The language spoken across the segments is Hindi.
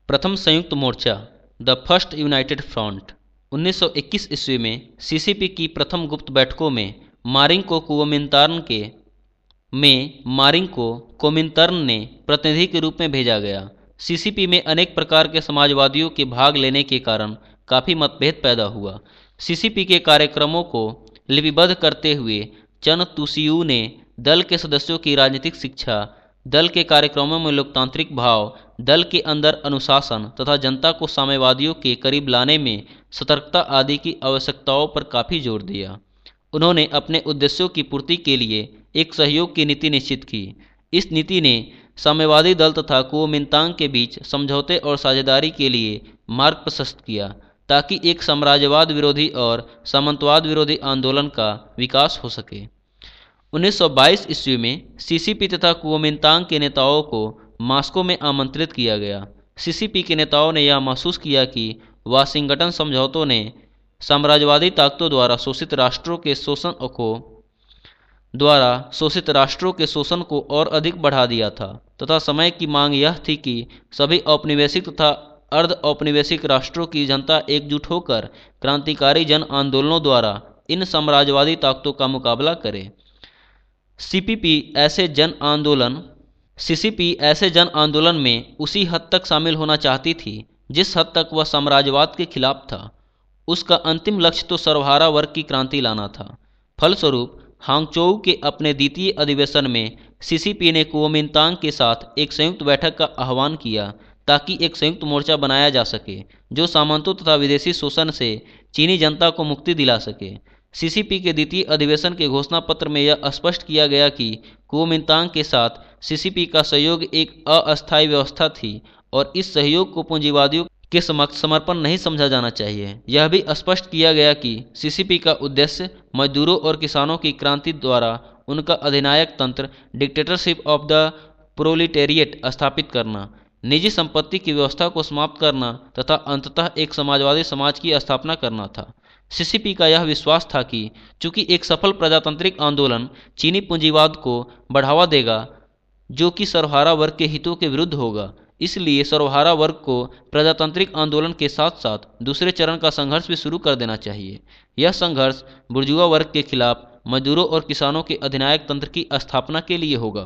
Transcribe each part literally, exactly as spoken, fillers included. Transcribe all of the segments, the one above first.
प्रथम संयुक्त मोर्चा द फर्स्ट यूनाइटेड फ्रंट। उन्नीस सौ इक्कीस ईस्वी में सीसीपी की प्रथम गुप्त बैठकों में मारिंग को कुओमिंतान के में मारिंग को कोमिंतर्न ने प्रतिनिधि के रूप में भेजा गया। सीसीपी में अनेक प्रकार के समाजवादियों के भाग लेने के कारण काफ़ी मतभेद पैदा हुआ। सीसीपी के कार्यक्रमों को लिपिबद्ध करते हुए चन तुसियू ने दल के सदस्यों की राजनीतिक शिक्षा, दल के कार्यक्रमों में लोकतांत्रिक भाव, दल के अंदर अनुशासन तथा जनता को साम्यवादियों के करीब लाने में सतर्कता आदि की आवश्यकताओं पर काफ़ी जोर दिया। उन्होंने अपने उद्देश्यों की पूर्ति के लिए एक सहयोग की नीति निश्चित की। इस नीति ने साम्यवादी दल तथा कुओमिंतान के बीच समझौते और साझेदारी के लिए मार्ग प्रशस्त किया, ताकि एक साम्राज्यवाद विरोधी और सामंतवाद विरोधी आंदोलन का विकास हो सके। उन्नीस सौ बाईस ईस्वी में सीसीपी तथा कुओमिंतान के नेताओं को मास्को में आमंत्रित किया गया। सीसीपी के नेताओं ने यह महसूस किया कि वाशिंगटन समझौतों ने साम्राज्यवादी ताकतों द्वारा शोषित राष्ट्रों के शोषण को द्वारा शोषित राष्ट्रों के शोषण को और अधिक बढ़ा दिया था तथा समय की मांग यह थी कि सभी औपनिवेशिक तथा अर्ध औपनिवेशिक राष्ट्रों की जनता एकजुट होकर क्रांतिकारी जन आंदोलनों द्वारा इन साम्राज्यवादी ताकतों का मुकाबला करे। सीपीपी ऐसे जन आंदोलन सीसीपी ऐसे जन आंदोलन में उसी हद तक शामिल होना चाहती थी जिस हद तक वह साम्राज्यवाद के खिलाफ था। उसका अंतिम लक्ष्य तो सर्वहारा वर्ग की क्रांति लाना था। फलस्वरूप हांगचोऊ के अपने द्वितीय अधिवेशन में सीसीपी ने कुओमिंतान के साथ एक संयुक्त बैठक का आह्वान किया ताकि एक संयुक्त मोर्चा बनाया जा सके जो सामंतों तथा विदेशी शोषण से चीनी जनता को मुक्ति दिला सके। सीसीपी के द्वितीय अधिवेशन के घोषणा पत्र में यह स्पष्ट किया गया कि कुओमिंतान के साथ सीसीपी का सहयोग एक अस्थायी व्यवस्था थी और इस सहयोग को पूंजीवादियों के समक्ष समर्पण नहीं समझा जाना चाहिए। यह भी स्पष्ट किया गया कि सीसीपी का उद्देश्य मजदूरों और किसानों की क्रांति द्वारा उनका अधिनायक तंत्र डिक्टेटरशिप ऑफ द प्रोलिटेरिएट स्थापित करना, निजी संपत्ति की व्यवस्था को समाप्त करना तथा अंततः एक समाजवादी समाज की स्थापना करना था। सीसीपी का यह विश्वास था कि चूंकि एक सफल प्रजातांत्रिक आंदोलन चीनी पूंजीवाद को बढ़ावा देगा जो कि सर्वहारा वर्ग के हितों के विरुद्ध होगा, इसलिए सर्वहारा वर्ग को प्रजातांत्रिक आंदोलन के साथ साथ दूसरे चरण का संघर्ष भी शुरू कर देना चाहिए। यह संघर्ष बुर्जुआ वर्ग के खिलाफ मजदूरों और किसानों के अधिनायक तंत्र की स्थापना के लिए होगा।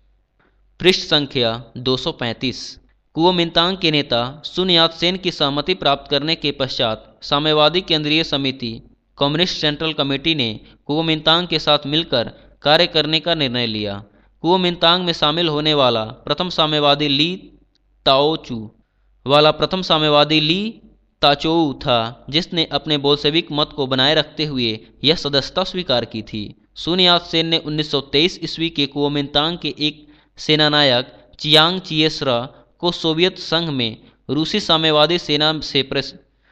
पृष्ठ संख्या दो सौ पैंतीस। कुओमिंतान के नेता सुन यात सेन की सहमति प्राप्त करने के पश्चात साम्यवादी केंद्रीय समिति कम्युनिस्ट सेंट्रल कमेटी ने कुओमिंतान के साथ मिलकर कार्य करने का निर्णय लिया। कुओमिंतान में शामिल होने वाला प्रथम साम्यवादी ली ताओचू वाला प्रथम साम्यवादी ली ताचोऊ था जिसने अपने बोल्शेविक मत को बनाए रखते हुए यह सदस्यता स्वीकार की थी। सुन यात सेन ने उन्नीस सौ तेईस ईस्वी के कुओमिंतान के एक सेनानायक चियांग चिएसरा को सोवियत संघ में रूसी साम्यवादी सेना से प्रस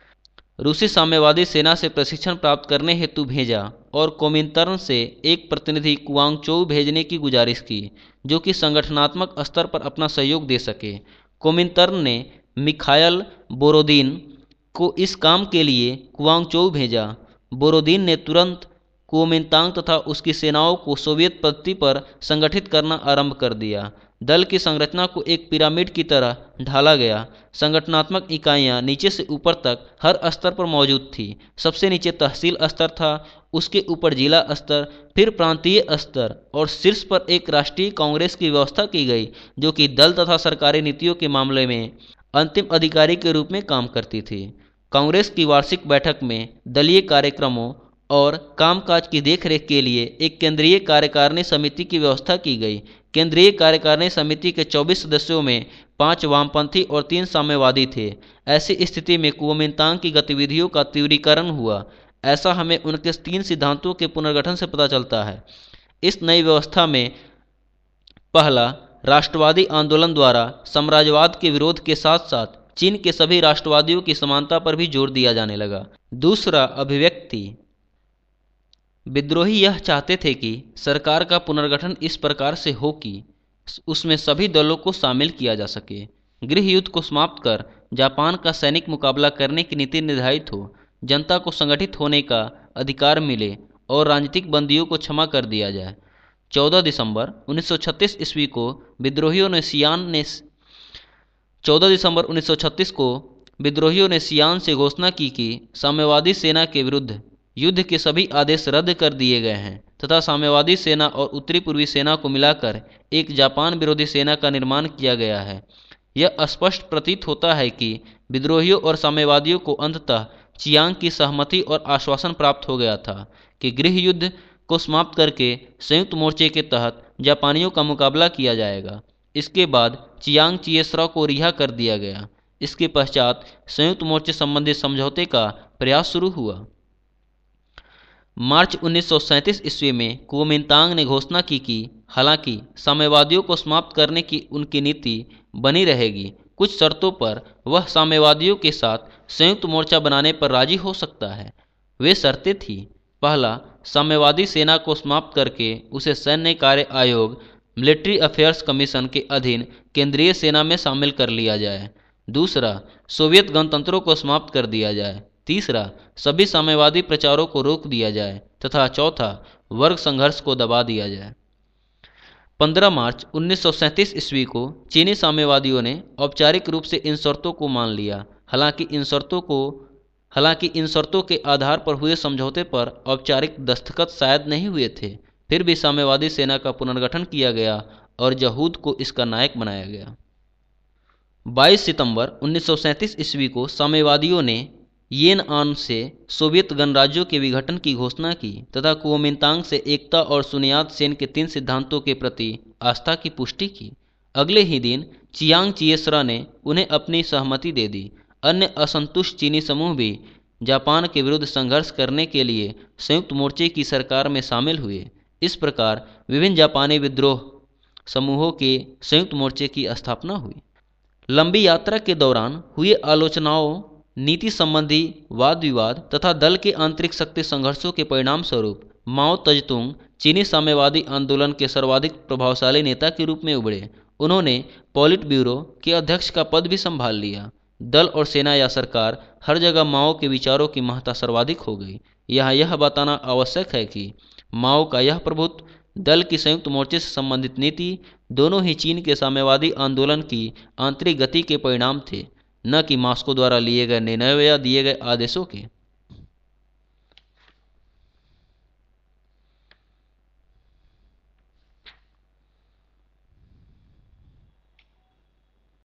रूसी साम्यवादी सेना से प्रशिक्षण प्राप्त करने हेतु भेजा और कोमिंतर्न से एक प्रतिनिधि कुआंगचोऊ भेजने की गुजारिश की जो कि संगठनात्मक स्तर पर अपना सहयोग दे सके। कोमिंतर्न ने मिखायल बोरोदीन को इस काम के लिए कुआंगचोऊ भेजा। बोरोदीन ने तुरंत कुओमिंतान तथा उसकी सेनाओं को सोवियत पद्धति पर संगठित करना आरंभ कर दिया। दल की संरचना को एक पिरामिड की तरह ढाला गया। संगठनात्मक इकाइयां नीचे से ऊपर तक हर स्तर पर मौजूद थी। सबसे नीचे तहसील स्तर था, उसके ऊपर जिला स्तर, फिर प्रांतीय स्तर और शीर्ष पर एक राष्ट्रीय कांग्रेस की व्यवस्था की गई जो कि दल तथा सरकारी नीतियों के मामले में अंतिम अधिकारी के रूप में काम करती थी। कांग्रेस की वार्षिक बैठक में दलीय कार्यक्रमों और कामकाज की देखरेख के लिए एक केंद्रीय कार्यकारिणी समिति की व्यवस्था की गई। केंद्रीय कार्यकारिणी समिति के चौबीस सदस्यों में पांच वामपंथी और तीन साम्यवादी थे। ऐसी स्थिति में कुओमिंतान की गतिविधियों का तीव्रीकरण हुआ। ऐसा हमें उनके तीन सिद्धांतों के पुनर्गठन से पता चलता है। इस नई व्यवस्था में पहला, राष्ट्रवादी आंदोलन द्वारा साम्राज्यवाद के विरोध के साथ साथ चीन के सभी राष्ट्रवादियों की समानता पर भी जोर दिया जाने लगा। दूसरा, अभिव्यक्ति। विद्रोही यह चाहते थे कि सरकार का पुनर्गठन इस प्रकार से हो कि उसमें सभी दलों को शामिल किया जा सके। गृह युद्ध को समाप्त कर जापान का सैनिक मुकाबला करने की नीति निर्धारित हो, जनता को संगठित होने का अधिकार मिले और राजनीतिक बंदियों को क्षमा कर दिया जाए। चौदह दिसंबर उन्नीस सौ छत्तीस ईस्वी को विद्रोहियों ने सियान ने चौदह दिसंबर उन्नीस सौ छत्तीस को विद्रोहियों ने सियान से घोषणा की कि साम्यवादी सेना के विरुद्ध युद्ध के सभी आदेश रद्द कर दिए गए हैं तथा साम्यवादी सेना और उत्तरी पूर्वी सेना को मिलाकर एक जापान विरोधी सेना का निर्माण किया गया है। यह स्पष्ट प्रतीत होता है कि विद्रोहियों और साम्यवादियों को अंततः चियांग की सहमति और आश्वासन प्राप्त हो गया था कि गृह युद्ध को समाप्त करके संयुक्त मोर्चे के तहत जापानियों का मुकाबला किया जाएगा। इसके बाद चियांग चिएसरा को रिहा कर दिया गया। इसके पश्चात संयुक्त मोर्चे संबंधी समझौते का प्रयास शुरू हुआ। मार्च उन्नीस सौ सैंतीस ईस्वी में कुओमिंतांग ने घोषणा की कि हालांकि साम्यवादियों को समाप्त करने की उनकी नीति बनी रहेगी, कुछ शर्तों पर वह साम्यवादियों के साथ संयुक्त मोर्चा बनाने पर राजी हो सकता है। वे शर्तें थीं: पहला, साम्यवादी सेना को समाप्त करके उसे सैन्य कार्य आयोग मिलिट्री अफेयर्स कमीशन के अधीन केंद्रीय सेना में शामिल कर लिया जाए। दूसरा, सोवियत गणतंत्रों को समाप्त कर दिया जाए। तीसरा, सभी साम्यवादी प्रचारों को रोक दिया जाए तथा चौथा, वर्ग संघर्ष को दबा दिया जाए। पंद्रह मार्च उन्नीस सौ सैंतीस ईस्वी को चीनी साम्यवादियों ने औपचारिक रूप से इन शर्तों को मान लिया। हालांकि इन शर्तों को हालांकि इन शर्तों के आधार पर हुए समझौते पर औपचारिक दस्तखत शायद नहीं हुए थे, फिर भी साम्यवादी सेना का पुनर्गठन किया गया और जहूद को इसका नायक बनाया गया। बाईस सितंबर उन्नीस सौ सैंतीस ईस्वी को साम्यवादियों ने येन आन से सोवियत गणराज्यों के विघटन की घोषणा की तथा कुओमिंतांग से एकता और सुनियात सेन के तीन सिद्धांतों के प्रति आस्था की पुष्टि की। अगले ही दिन चियांग चिएसरा ने उन्हें अपनी सहमति दे दी। अन्य असंतुष्ट चीनी समूह भी जापान के विरुद्ध संघर्ष करने के लिए संयुक्त मोर्चे की सरकार में शामिल हुए। इस प्रकार विभिन्न जापानी विद्रोह समूहों के संयुक्त मोर्चे की स्थापना हुई। लंबी यात्रा के दौरान हुए आलोचनाओं, नीति संबंधी वाद विवाद तथा दल के आंतरिक शक्ति संघर्षों के परिणाम स्वरूप माओ तजतुंग चीनी साम्यवादी आंदोलन के सर्वाधिक प्रभावशाली नेता के रूप में उभरे। उन्होंने पॉलिट ब्यूरो के अध्यक्ष का पद भी संभाल लिया। दल और सेना या सरकार हर जगह माओ के विचारों की महत्ता सर्वाधिक हो गई। यहाँ यह बताना आवश्यक है कि माओ का यह प्रभुत्व, दल की संयुक्त मोर्चे से संबंधित नीति दोनों ही चीन के साम्यवादी आंदोलन की आंतरिक गति के परिणाम थे, न कि मास्को द्वारा लिए गए निर्णयों या दिए गए आदेशों के।